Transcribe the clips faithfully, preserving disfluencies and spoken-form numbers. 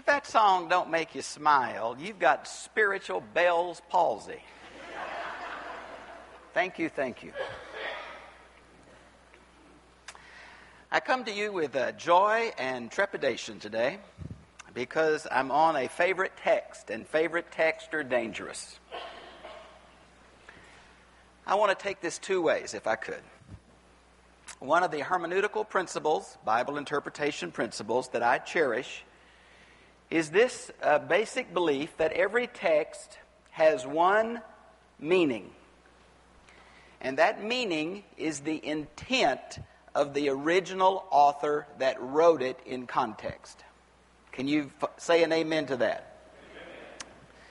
If that song don't make you smile, you've got spiritual Bell's palsy. Thank you, thank you. I come to you with uh, joy and trepidation today because I'm on a favorite text, and favorite texts are dangerous. I want to take this two ways, if I could. One of the hermeneutical principles, Bible interpretation principles that I cherish, is this uh, basic belief that every text has one meaning. And that meaning is the intent of the original author that wrote it in context. Can you f- say an amen to that? Amen.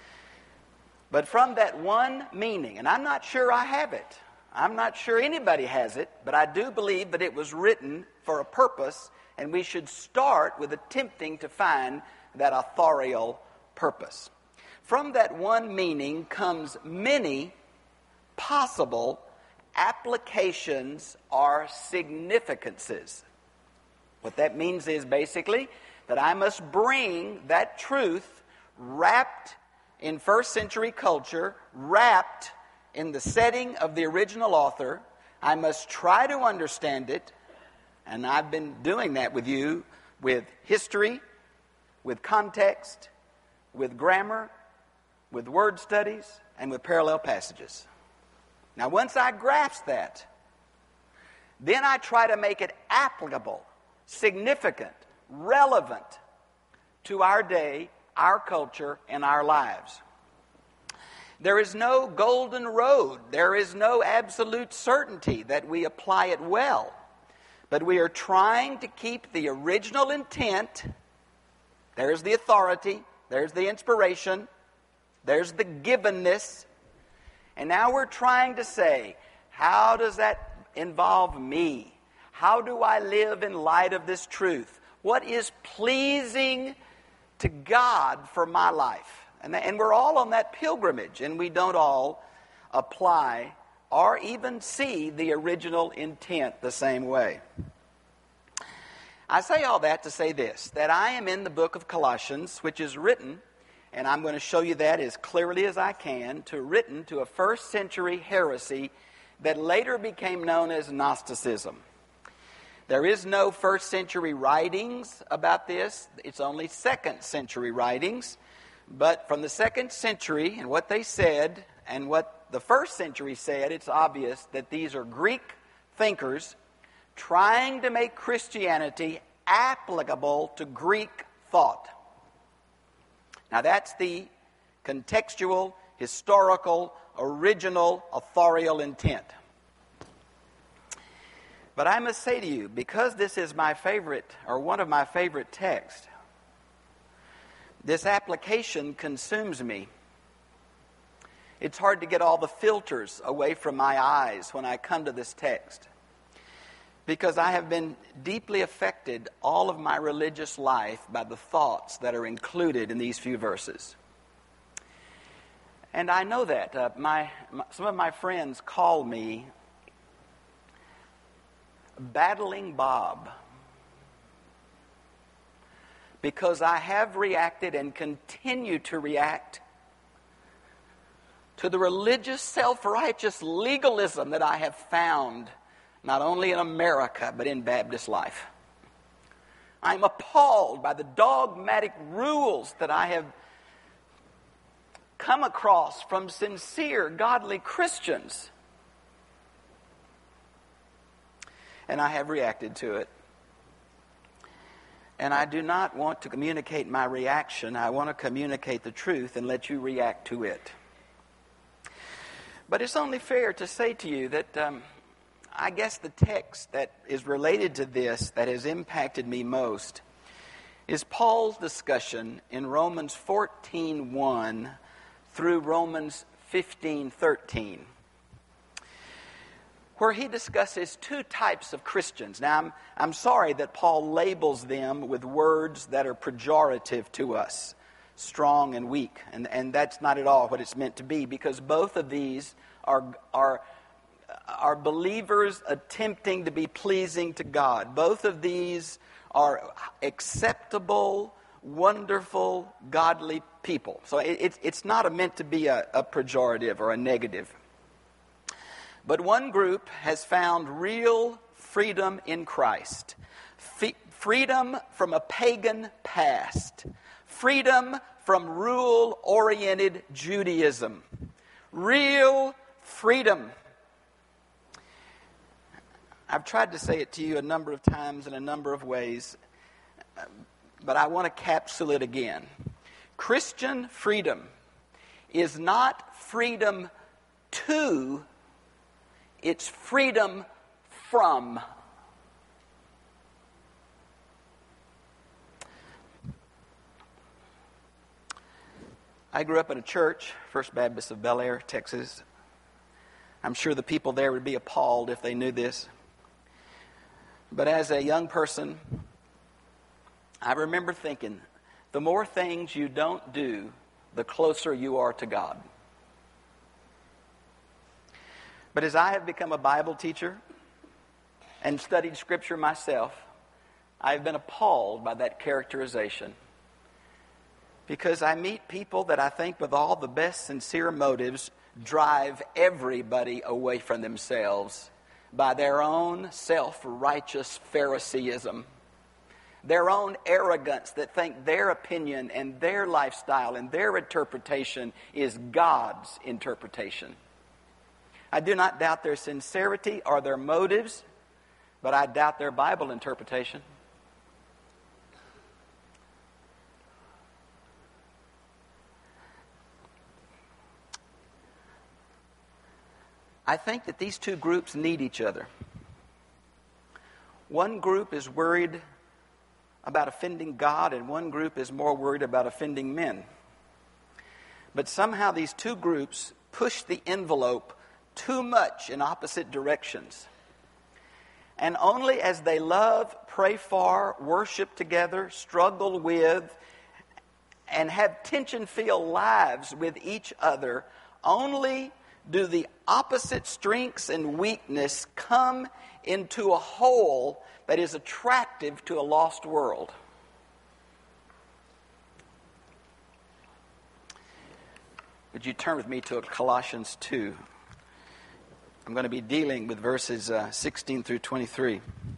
But from that one meaning, and I'm not sure I have it, I'm not sure anybody has it, but I do believe that it was written for a purpose, and we should start with attempting to find that authorial purpose. From that one meaning comes many possible applications or significances. What that means is basically that I must bring that truth wrapped in first century culture, wrapped in the setting of the original author. I must try to understand it, and I've been doing that with you with history, with context, with grammar, with word studies, and with parallel passages. Now, once I grasp that, then I try to make it applicable, significant, relevant to our day, our culture, and our lives. There is no golden road. There is no absolute certainty that we apply it well. But we are trying to keep the original intent. There's the authority. There's the inspiration. There's the givenness. And now we're trying to say, how does that involve me? How do I live in light of this truth? What is pleasing to God for my life? And, and we're all on that pilgrimage, and we don't all apply or even see the original intent the same way. I say all that to say this, that I am in the book of Colossians, which is written, and I'm going to show you that as clearly as I can, to written to a first century heresy that later became known as Gnosticism. There is no first century writings about this. It's only second century writings. But from the second century and what they said and what the first century said, it's obvious that these are Greek thinkers trying to make Christianity applicable to Greek thought. Now that's the contextual, historical, original, authorial intent. But I must say to you, because this is my favorite, or one of my favorite texts, this application consumes me. It's hard to get all the filters away from my eyes when I come to this text, because I have been deeply affected all of my religious life by the thoughts that are included in these few verses. And I know that. Uh, my, my some of my friends call me Battling Bob, because I have reacted and continue to react to the religious, self-righteous legalism that I have found not only in America, but in Baptist life. I'm appalled by the dogmatic rules that I have come across from sincere, godly Christians. And I have reacted to it. And I do not want to communicate my reaction. I want to communicate the truth and let you react to it. But it's only fair to say to you that um, I guess the text that is related to this that has impacted me most is Paul's discussion in Romans fourteen one through Romans fifteen thirteen, where he discusses two types of Christians. Now, I'm, I'm sorry that Paul labels them with words that are pejorative to us, strong and weak, and, and that's not at all what it's meant to be, because both of these are, are, are believers attempting to be pleasing to God. Both of these are acceptable, wonderful, godly people. So it, it, it's not meant to be a, a pejorative or a negative. But one group has found real freedom in Christ. F- freedom from a pagan past. Freedom from rule-oriented Judaism. Real freedom. I've tried to say it to you a number of times in a number of ways, but I want to capsule it again. Christian freedom is not freedom to, it's freedom from. I grew up in a church, First Baptist of Bel Air, Texas. I'm sure the people there would be appalled if they knew this. But as a young person, I remember thinking, the more things you don't do, the closer you are to God. But as I have become a Bible teacher and studied Scripture myself, I have been appalled by that characterization. Because I meet people that I think with all the best sincere motives drive everybody away from themselves by their own self-righteous Phariseeism, their own arrogance that think their opinion and their lifestyle and their interpretation is God's interpretation. I do not doubt their sincerity or their motives, but I doubt their Bible interpretation. I think that these two groups need each other. One group is worried about offending God, and one group is more worried about offending men. But somehow these two groups push the envelope too much in opposite directions. And only as they love, pray for, worship together, struggle with, and have tension-filled lives with each other, only do the opposite strengths and weakness come into a whole that is attractive to a lost world. Would you turn with me to Colossians two? I'm going to be dealing with verses uh, sixteen through twenty-three.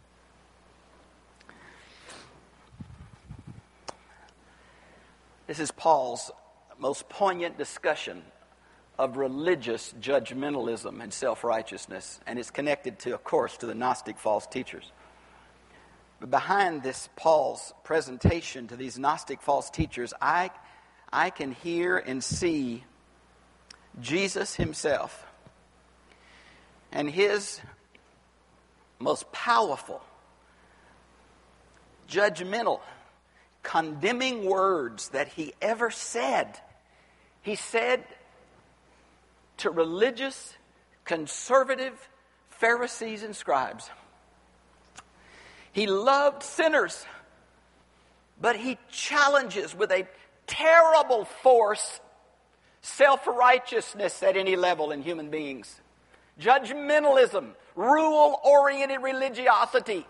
This is Paul's most poignant discussion of religious judgmentalism and self-righteousness, and it's connected to, of course, to the Gnostic false teachers. But behind this Paul's presentation to these Gnostic false teachers, I, I can hear and see Jesus himself and his most powerful, judgmental, condemning words that he ever said. He said to religious, conservative Pharisees and scribes. He loved sinners, but he challenges with a terrible force self-righteousness at any level in human beings. Judgmentalism, rule-oriented religiosity.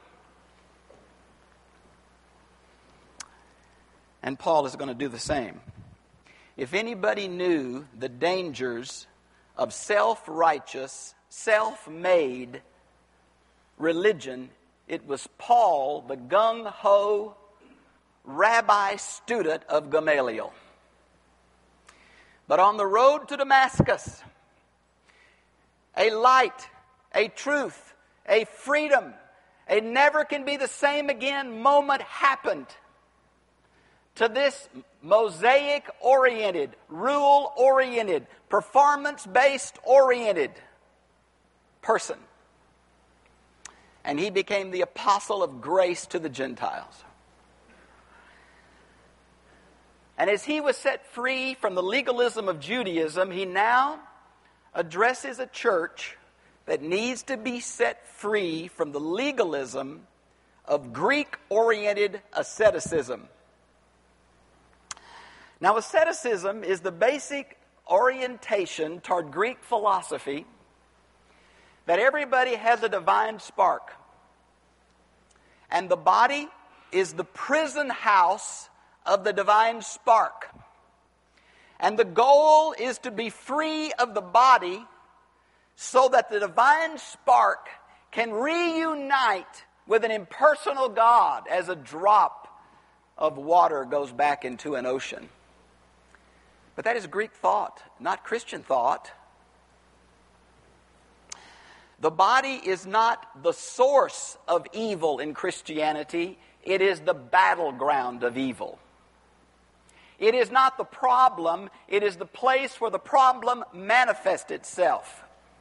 And Paul is going to do the same. If anybody knew the dangers of self-righteous, self-made religion, it was Paul, the gung-ho rabbi student of Gamaliel. But on the road to Damascus, a light, a truth, a freedom, a never can be the same again moment happened to this Mosaic-oriented, rule-oriented, performance-based oriented person. And he became the apostle of grace to the Gentiles. And as he was set free from the legalism of Judaism, he now addresses a church that needs to be set free from the legalism of Greek-oriented asceticism. Now, asceticism is the basic orientation toward Greek philosophy that everybody has a divine spark. And the body is the prison house of the divine spark. And the goal is to be free of the body so that the divine spark can reunite with an impersonal God as a drop of water goes back into an ocean. But that is Greek thought, not Christian thought. The body is not the source of evil in Christianity. It is the battleground of evil. It is not the problem. It is the place where the problem manifests itself.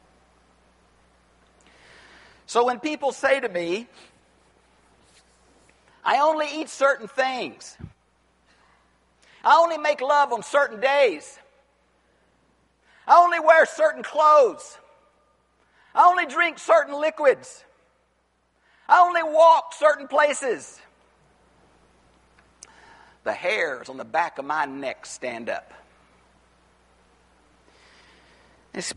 So when people say to me, I only eat certain things, I only make love on certain days, I only wear certain clothes, I only drink certain liquids, I only walk certain places, the hairs on the back of my neck stand up. It's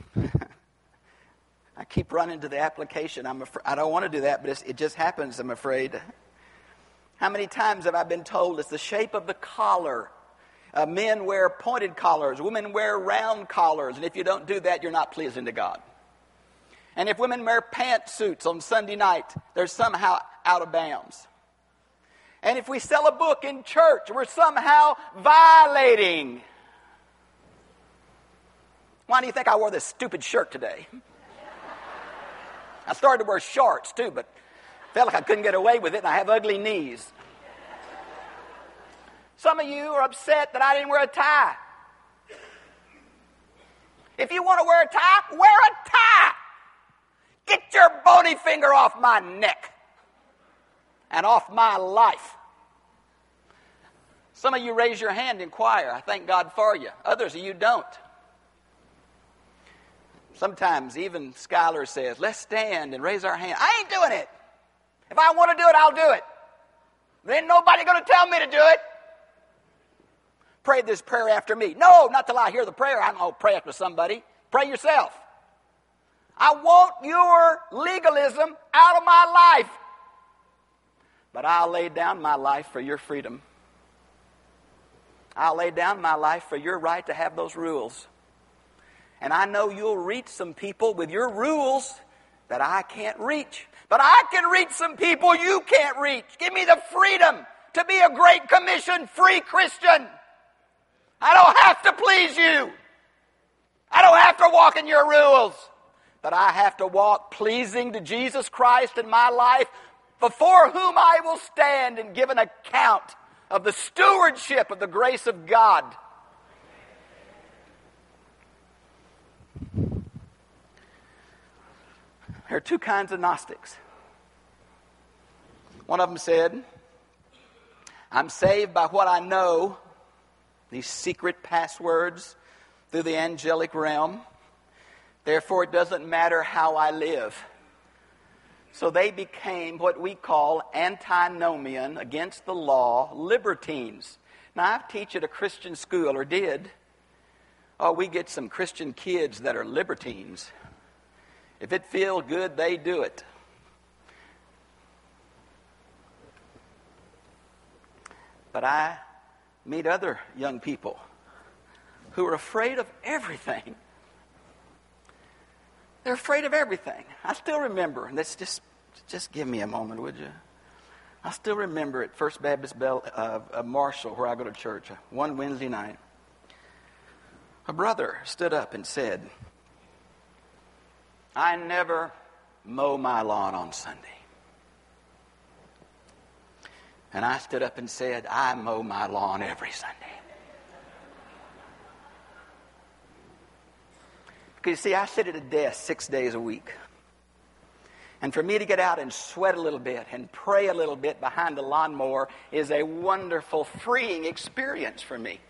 I keep running to the application. I'm afraid, I don't want to do that, but it's, it just happens, I'm afraid. How many times have I been told it's the shape of the collar? Uh, men wear pointed collars. Women wear round collars. And if you don't do that, you're not pleasing to God. And if women wear pantsuits on Sunday night, they're somehow out of bounds. And if we sell a book in church, we're somehow violating. Why do you think I wore this stupid shirt today? I started to wear shorts too, but felt like I couldn't get away with it, and I have ugly knees. Some of you are upset that I didn't wear a tie. If you want to wear a tie, wear a tie. Get your bony finger off my neck and off my life. Some of you raise your hand in choir. I thank God for you. Others of you don't. Sometimes even Schuyler says, let's stand and raise our hand. I ain't doing it. If I want to do it, I'll do it. There ain't nobody going to tell me to do it. Pray this prayer after me. No, not till I hear the prayer. I don't pray after somebody. Pray yourself. I want your legalism out of my life. But I'll lay down my life for your freedom. I'll lay down my life for your right to have those rules. And I know you'll reach some people with your rules that I can't reach. But I can reach some people you can't reach. Give me the freedom to be a Great Commission free Christian. I don't have to please you. I don't have to walk in your rules. But I have to walk pleasing to Jesus Christ in my life, before whom I will stand and give an account of the stewardship of the grace of God. There are two kinds of Gnostics. One of them said, I'm saved by what I know, these secret passwords through the angelic realm. Therefore, it doesn't matter how I live. So they became what we call antinomian, against the law, libertines. Now, I teach at a Christian school, or did. Oh, we get some Christian kids that are libertines. If it feels good, they do it. But I meet other young people who are afraid of everything. They're afraid of everything. I still remember, and let's just, just give me a moment, would you? I still remember at First Baptist Bell, uh, uh, Marshall, where I go to church, one Wednesday night, a brother stood up and said, I never mow my lawn on Sunday. And I stood up and said, I mow my lawn every Sunday. Because you see, I sit at a desk six days a week. And for me to get out and sweat a little bit and pray a little bit behind the lawnmower is a wonderful, freeing experience for me.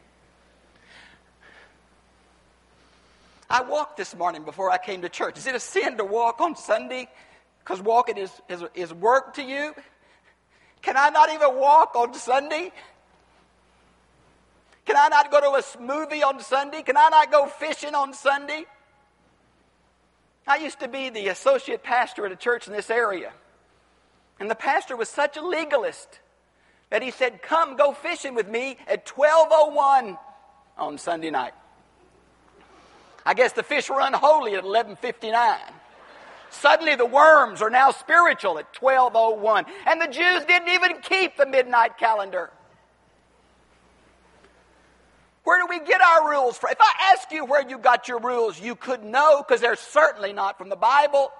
I walked this morning before I came to church. Is it a sin to walk on Sunday because walking is, is, is work to you? Can I not even walk on Sunday? Can I not go to a smoothie on Sunday? Can I not go fishing on Sunday? I used to be the associate pastor at a church in this area. And the pastor was such a legalist that he said, come go fishing with me at twelve oh one on Sunday night. I guess the fish were unholy at eleven fifty-nine. Suddenly the worms are now spiritual at twelve oh one. And the Jews didn't even keep the midnight calendar. Where do we get our rules from? If I ask you where you got your rules, you could know, because they're certainly not from the Bible.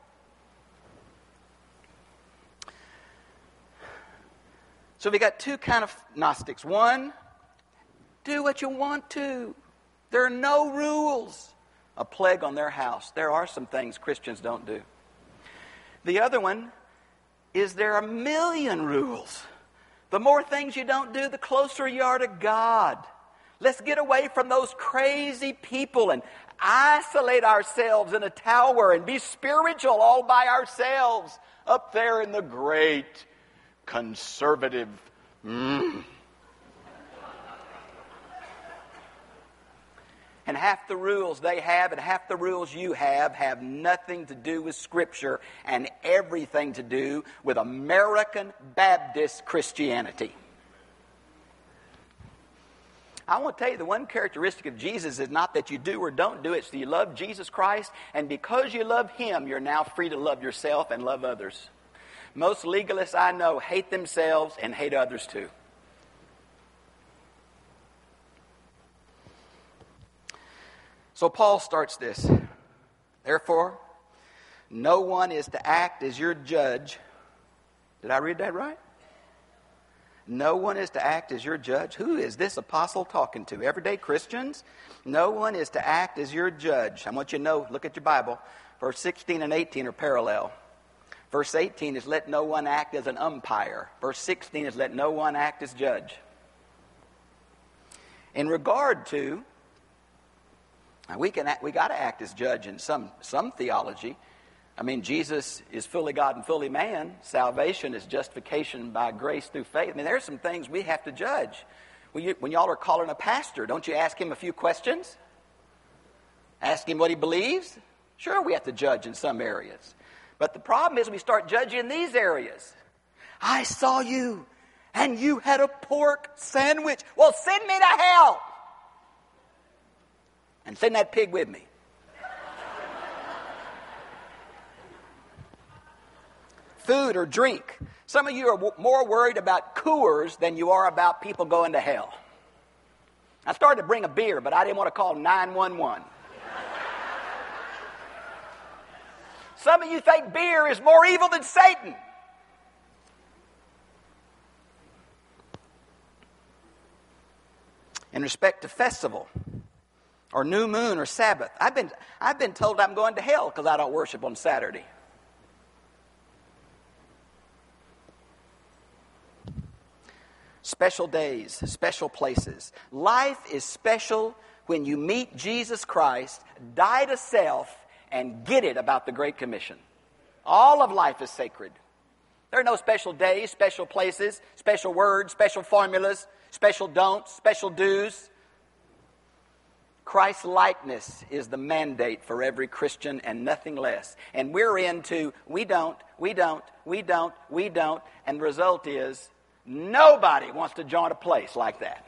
So we got two kind of Gnostics. One, do what you want to. There are no rules. A plague on their house. There are some things Christians don't do. The other one is there are a million rules. The more things you don't do, the closer you are to God. Let's get away from those crazy people and isolate ourselves in a tower and be spiritual all by ourselves up there in the great conservative. Mm. And half the rules they have and half the rules you have have nothing to do with Scripture and everything to do with American Baptist Christianity. I want to tell you, the one characteristic of Jesus is not that you do or don't do it, it's that you love Jesus Christ, and because you love Him, you're now free to love yourself and love others. Most legalists I know hate themselves and hate others too. So Paul starts this. Therefore, no one is to act as your judge. Did I read that right? No one is to act as your judge. Who is this apostle talking to? Everyday Christians? No one is to act as your judge. I want you to know, look at your Bible. Verse sixteen and eighteen are parallel. Verse eighteen is let no one act as an umpire. Verse sixteen is let no one act as judge. In regard to, now we can act, we got to act as judge in some some theology. I mean, Jesus is fully God and fully man. Salvation is justification by grace through faith. I mean, there are some things we have to judge. When, you, when y'all are calling a pastor, don't you ask him a few questions? Ask him what he believes? Sure, we have to judge in some areas. But the problem is we start judging in these areas. I saw you, and you had a pork sandwich. Well, send me to hell. And send that pig with me. Food or drink. Some of you are w- more worried about Coors than you are about people going to hell. I started to bring a beer, but I didn't want to call nine one one. Some of you think beer is more evil than Satan. In respect to festival, or new moon, or Sabbath, I've been I've been told I'm going to hell because I don't worship on Saturday. Special days, special places. Life is special when you meet Jesus Christ, die to self, and get it about the Great Commission. All of life is sacred. There are no special days, special places, special words, special formulas, special don'ts, special do's. Christ's likeness is the mandate for every Christian and nothing less. And we're into we don't, we don't, we don't, we don't, and the result is nobody wants to join a place like that.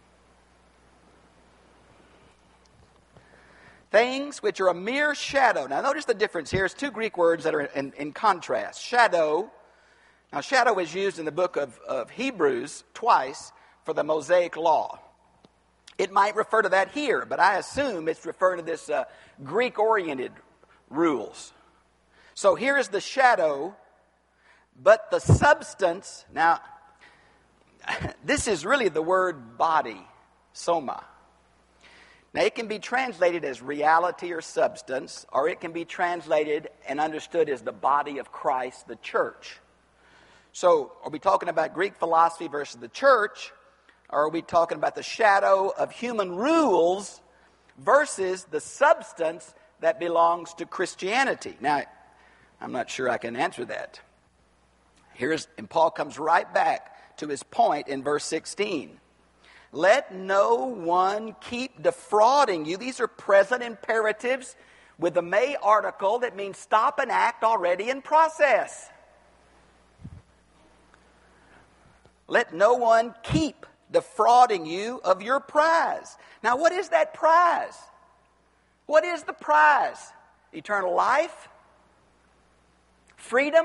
Things which are a mere shadow. Now notice the difference here. It's two Greek words that are in, in contrast. Shadow. Now shadow is used in the book of, of Hebrews twice for the Mosaic Law. It might refer to that here, but I assume it's referring to this uh, Greek-oriented rules. So here is the shadow, but the substance. Now, this is really the word body, soma. Now, it can be translated as reality or substance, or it can be translated and understood as the body of Christ, the church. So, are we talking about Greek philosophy versus the church, or are we talking about the shadow of human rules versus the substance that belongs to Christianity? Now, I'm not sure I can answer that. Here's, and Paul comes right back to his point in verse sixteen. Let no one keep defrauding you. These are present imperatives with the may article that means stop an act already in process. let no one keep defrauding you of your prize. Now, what is that prize? What is the prize? Eternal life? Freedom?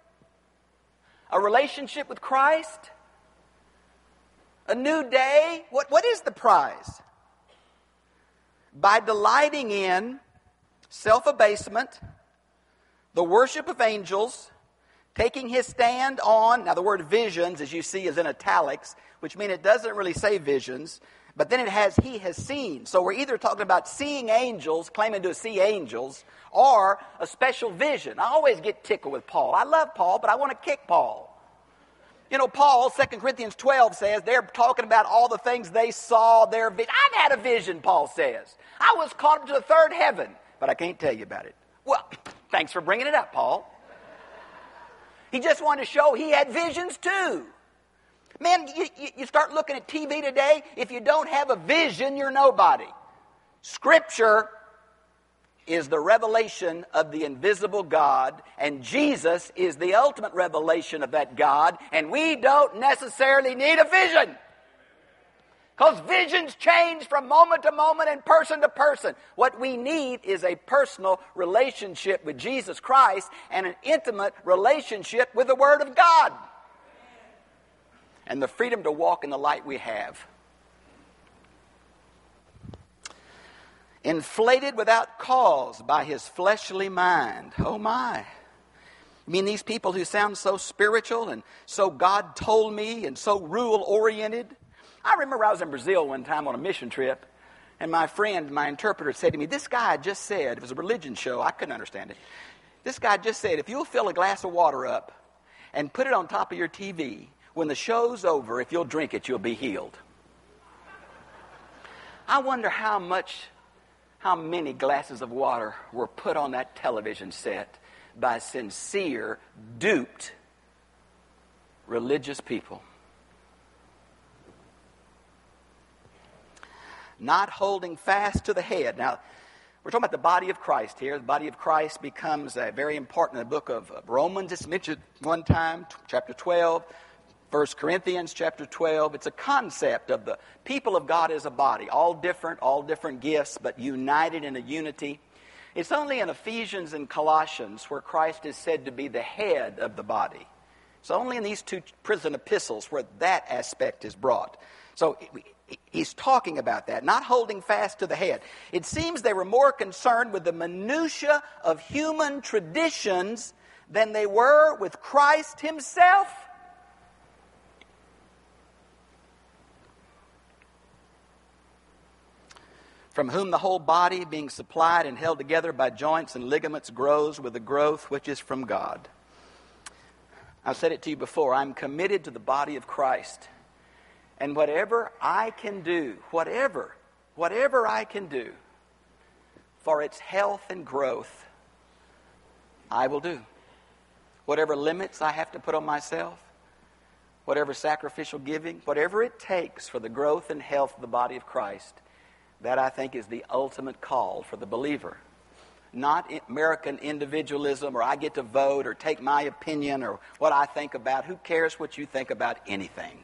A relationship with Christ? A new day? What, what is the prize? By delighting in self-abasement, the worship of angels, taking his stand on, now the word visions, as you see, is in italics, which means it doesn't really say visions, but then it has he has seen. So we're either talking about seeing angels, claiming to see angels, or a special vision. I always get tickled with Paul. I love Paul, but I want to kick Paul. You know, Paul, Second Corinthians twelve says, they're talking about all the things they saw, their vision. I've had a vision, Paul says. I was caught up to the third heaven, but I can't tell you about it. Well, thanks for bringing it up, Paul. He just wanted to show he had visions too. Man, you, you start looking at T V today, if you don't have a vision, you're nobody. Scripture is the revelation of the invisible God, and Jesus is the ultimate revelation of that God, and we don't necessarily need a vision. Because visions change from moment to moment and person to person. What we need is a personal relationship with Jesus Christ and an intimate relationship with the Word of God. And the freedom to walk in the light we have. Inflated without cause by his fleshly mind. Oh my. I mean, these people who sound so spiritual and so God told me and so rule-oriented. I remember I was in Brazil one time on a mission trip, and my friend, my interpreter, said to me, this guy just said, it was a religion show, I couldn't understand it. This guy just said, if you'll fill a glass of water up and put it on top of your T V, when the show's over, if you'll drink it, you'll be healed. I wonder how much... How many glasses of water were put on that television set by sincere, duped, religious people? Not holding fast to the head. Now, we're talking about the body of Christ here. The body of Christ becomes uh, very important in the book of Romans. It's mentioned one time, chapter twelve. First Corinthians chapter twelve, it's a concept of the people of God as a body, all different, all different gifts, but united in a unity. It's only in Ephesians and Colossians where Christ is said to be the head of the body. It's only in these two prison epistles where that aspect is brought. So he's talking about that, not holding fast to the head. It seems they were more concerned with the minutia of human traditions than they were with Christ himself. From whom the whole body, being supplied and held together by joints and ligaments, grows with the growth which is from God. I've said it to you before, I'm committed to the body of Christ. And whatever I can do, whatever, whatever I can do for its health and growth, I will do. Whatever limits I have to put on myself, whatever sacrificial giving, whatever it takes for the growth and health of the body of Christ, that, I think, is the ultimate call for the believer. Not American individualism, or I get to vote, or take my opinion, or what I think about. Who cares what you think about anything?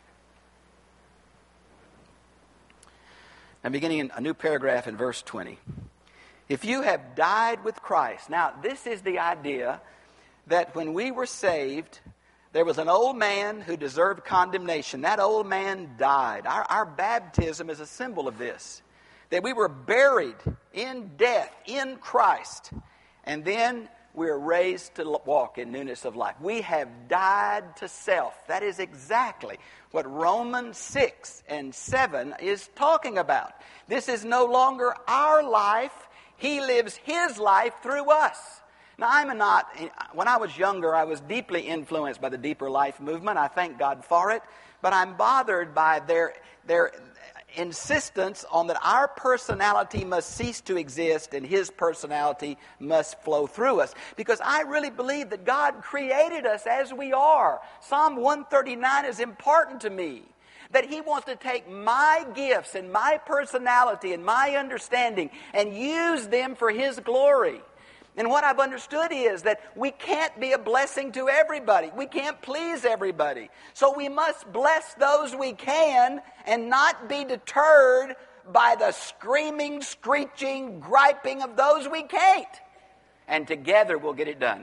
I'm beginning in a new paragraph in verse twenty. If you have died with Christ. Now, this is the idea that when we were saved, there was an old man who deserved condemnation. That old man died. Our, our baptism is a symbol of this. That we were buried in death in Christ, and then we are raised to walk in newness of life. We have died to self. That is exactly what Romans six and seven is talking about. This is no longer our life. He lives His life through us. Now, I'm not, when I was younger, I was deeply influenced by the Deeper Life movement. I thank God for it. But I'm bothered by their their insistence on that our personality must cease to exist and His personality must flow through us. Because I really believe that God created us as we are. Psalm one thirty-nine is important to me. That He wants to take my gifts and my personality and my understanding and use them for His glory. And what I've understood is that we can't be a blessing to everybody. We can't please everybody. So we must bless those we can and not be deterred by the screaming, screeching, griping of those we can't. And together we'll get it done.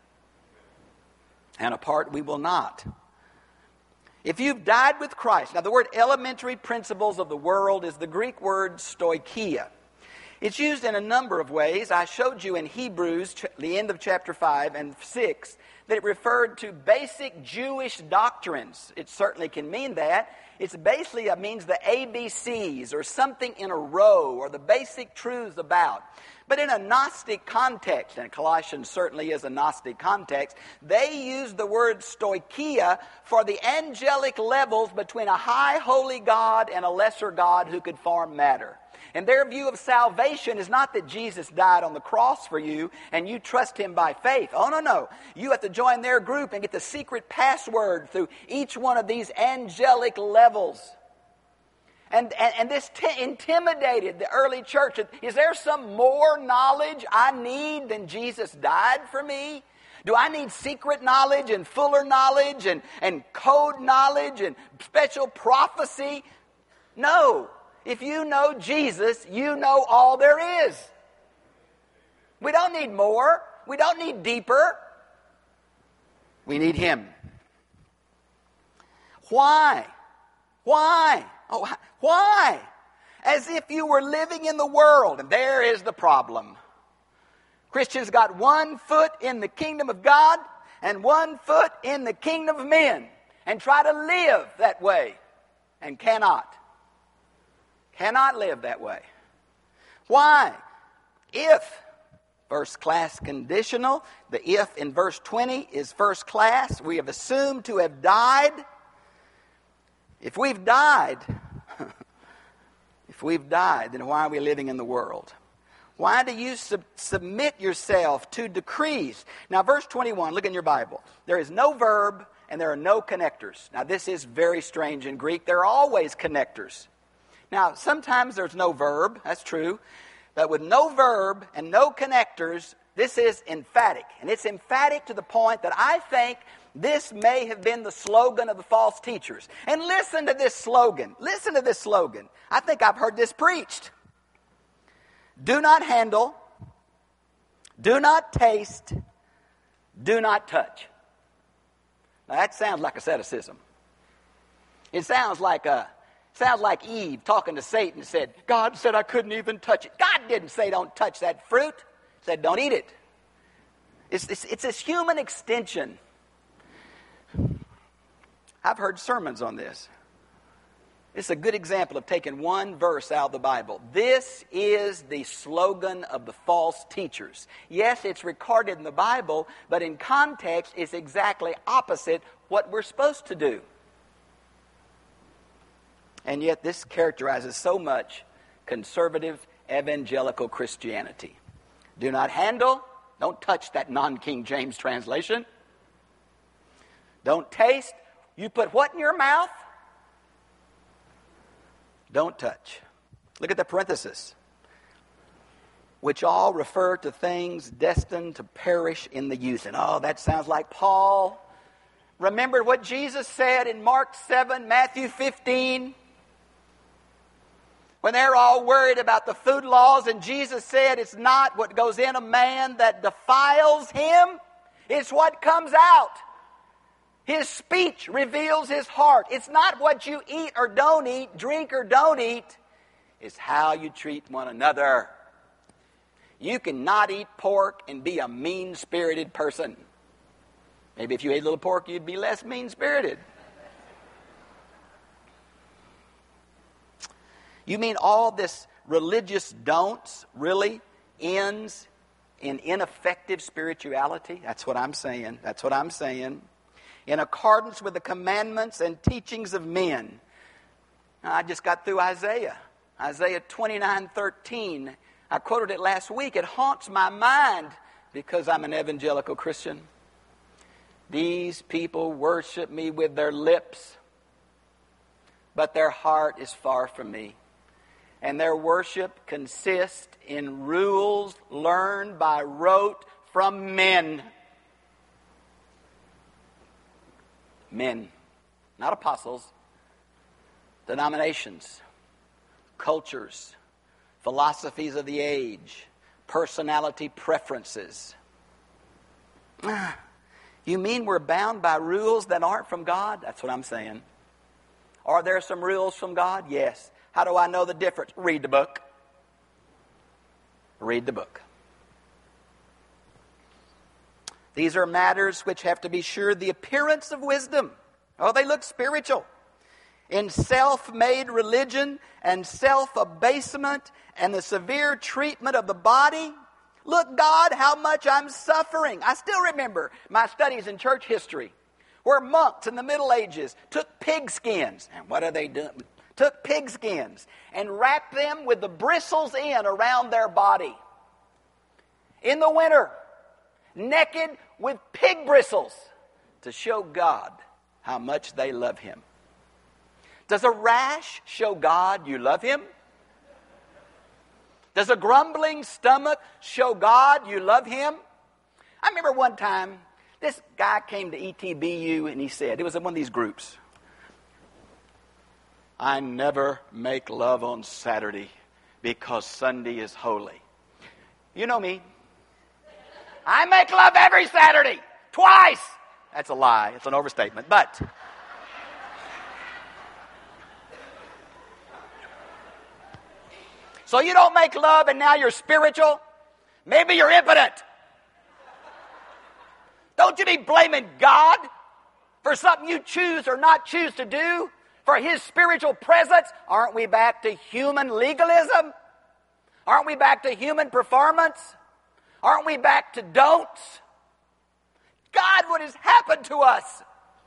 And apart we will not. If you've died with Christ, now the word elementary principles of the world is the Greek word stoicheia. It's used in a number of ways. I showed you in Hebrews, the end of chapter five and six, that it referred to basic Jewish doctrines. It certainly can mean that. It's basically, it means the A B Cs or something in a row or the basic truths about. But in a Gnostic context, and Colossians certainly is a Gnostic context, they use the word stoicheia for the angelic levels between a high holy God and a lesser God who could form matter. And their view of salvation is not that Jesus died on the cross for you and you trust Him by faith. Oh, no, no. You have to join their group and get the secret password through each one of these angelic levels. And, and, and this t- intimidated the early church. Is there some more knowledge I need than Jesus died for me? Do I need secret knowledge and fuller knowledge and, and code knowledge and special prophecy? No. If you know Jesus, you know all there is. We don't need more. We don't need deeper. We need Him. Why? Why? Oh, why? As if you were living in the world, and there is the problem. Christians got one foot in the kingdom of God and one foot in the kingdom of men, and try to live that way, and cannot. Cannot live that way. Why? If, first class conditional, the if in verse twenty is first class, we have assumed to have died. If we've died, if we've died, then why are we living in the world? Why do you sub- submit yourself to decrees? Now, verse twenty-one, look in your Bible. There is no verb and there are no connectors. Now, this is very strange in Greek. There are always connectors. Now, sometimes there's no verb. That's true. But with no verb and no connectors, this is emphatic. And it's emphatic to the point that I think this may have been the slogan of the false teachers. And listen to this slogan. Listen to this slogan. I think I've heard this preached. Do not handle, do not taste, do not touch. Now that sounds like asceticism. It sounds like a, sounds like Eve talking to Satan and said, God said I couldn't even touch it. God didn't say don't touch that fruit. He said don't eat it. It's, it's, it's this human extension. I've heard sermons on this. It's a good example of taking one verse out of the Bible. This is the slogan of the false teachers. Yes, it's recorded in the Bible, but in context, it's exactly opposite what we're supposed to do. And yet this characterizes so much conservative evangelical Christianity. Do not handle, don't touch that non-King James translation. Don't taste. You put what in your mouth? Don't touch. Look at the parenthesis. Which all refer to things destined to perish in the use. And oh, that sounds like Paul. Remember what Jesus said in Mark seven, Matthew fifteen? When they're all worried about the food laws, and Jesus said it's not what goes in a man that defiles him, it's what comes out. His speech reveals his heart. It's not what you eat or don't eat, drink or don't eat. It's how you treat one another. You cannot eat pork and be a mean-spirited person. Maybe if you ate a little pork, you'd be less mean-spirited. You mean all this religious don'ts really ends in ineffective spirituality? That's what I'm saying. That's what I'm saying. In accordance with the commandments and teachings of men. Now, I just got through Isaiah. Isaiah twenty-nine thirteen. I quoted it last week. It haunts my mind because I'm an evangelical Christian. These people worship me with their lips, but their heart is far from me. And their worship consists in rules learned by rote from men. Men, not apostles. Denominations, cultures, philosophies of the age, personality preferences. You mean we're bound by rules that aren't from God? That's what I'm saying. Are there some rules from God? Yes. How do I know the difference? Read the book. Read the book. These are matters which have to be sure the appearance of wisdom. Oh, they look spiritual. In self-made religion and self-abasement and the severe treatment of the body. Look, God, how much I'm suffering. I still remember my studies in church history where monks in the Middle Ages took pig skins. And what are they doing? Took pig skins and wrapped them with the bristles in around their body. In the winter, naked with pig bristles to show God how much they love Him. Does a rash show God you love Him? Does a grumbling stomach show God you love Him? I remember one time, this guy came to E T B U and he said, it was in one of these groups, I never make love on Saturday because Sunday is holy. You know me. I make love every Saturday, twice. That's a lie. It's an overstatement, but... So you don't make love and now you're spiritual? Maybe you're impotent. Don't you be blaming God for something you choose or not choose to do? For His spiritual presence? Aren't we back to human legalism? Aren't we back to human performance? Aren't we back to don'ts? God, what has happened to us?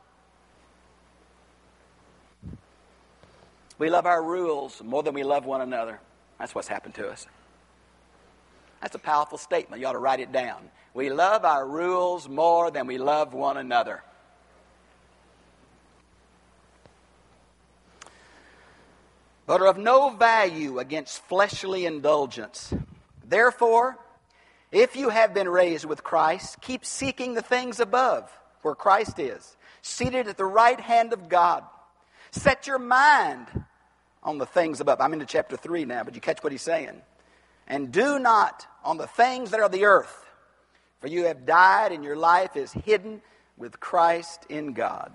We love our rules more than we love one another. That's what's happened to us. That's a powerful statement. You ought to write it down. We love our rules more than we love one another. But are of no value against fleshly indulgence. Therefore, if you have been raised with Christ, keep seeking the things above, where Christ is, seated at the right hand of God. Set your mind on the things above. I'm into chapter three now, but you catch what he's saying. And do not on the things that are the earth, for you have died and your life is hidden with Christ in God.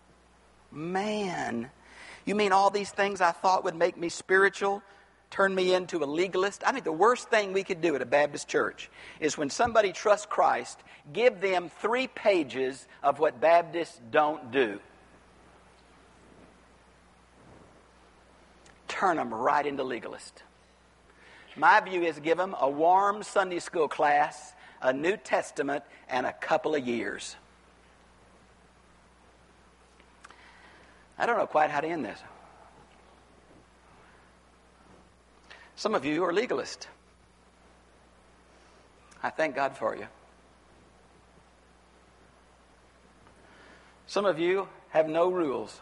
Man, you mean all these things I thought would make me spiritual turn me into a legalist? I think the worst thing we could do at a Baptist church is when somebody trusts Christ, give them three pages of what Baptists don't do. Turn them right into legalist. My view is give them a warm Sunday school class, a New Testament, and a couple of years. I don't know quite how to end this. Some of you are legalist. I thank God for you. Some of you have no rules.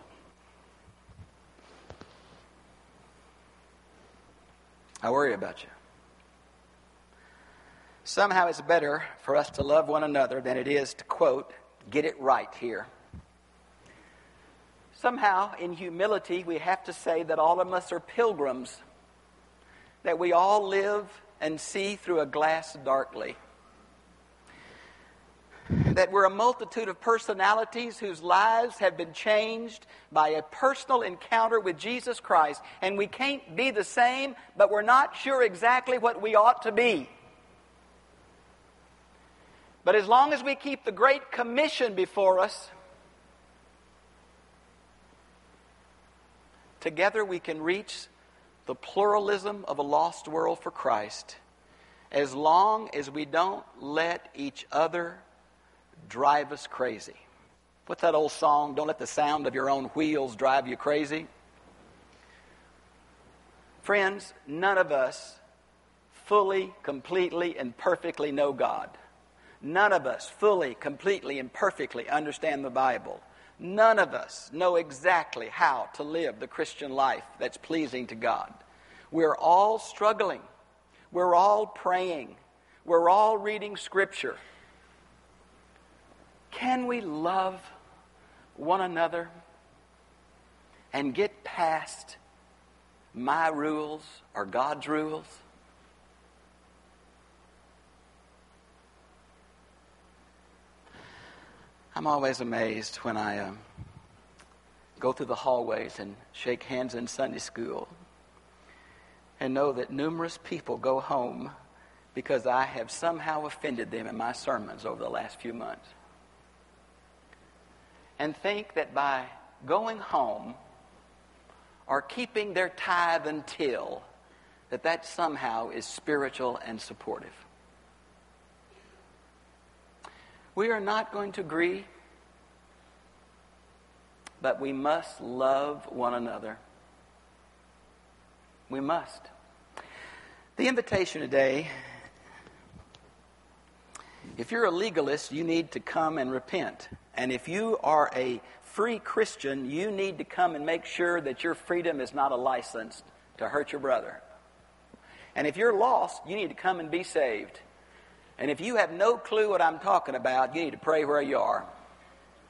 I worry about you. Somehow it's better for us to love one another than it is to, quote, get it right here. Somehow, in humility, we have to say that all of us are pilgrims, that we all live and see through a glass darkly, that we're a multitude of personalities whose lives have been changed by a personal encounter with Jesus Christ, and we can't be the same, but we're not sure exactly what we ought to be. But as long as we keep the Great Commission before us, together we can reach the pluralism of a lost world for Christ, as long as we don't let each other drive us crazy. What's that old song? Don't let the sound of your own wheels drive you crazy. Friends, none of us fully, completely, and perfectly know God. None of us fully, completely, and perfectly understand the Bible. None of us know exactly how to live the Christian life that's pleasing to God. We're all struggling. We're all praying. We're all reading Scripture. Can we love one another and get past my rules or God's rules? I'm always amazed when I uh, go through the hallways and shake hands in Sunday school and know that numerous people go home because I have somehow offended them in my sermons over the last few months. And think that by going home or keeping their tithe until, that that somehow is spiritual and supportive. We are not going to agree, but we must love one another. We must. The invitation today, if you're a legalist, you need to come and repent. And if you are a free Christian, you need to come and make sure that your freedom is not a license to hurt your brother. And if you're lost, you need to come and be saved. And if you have no clue what I'm talking about, you need to pray where you are.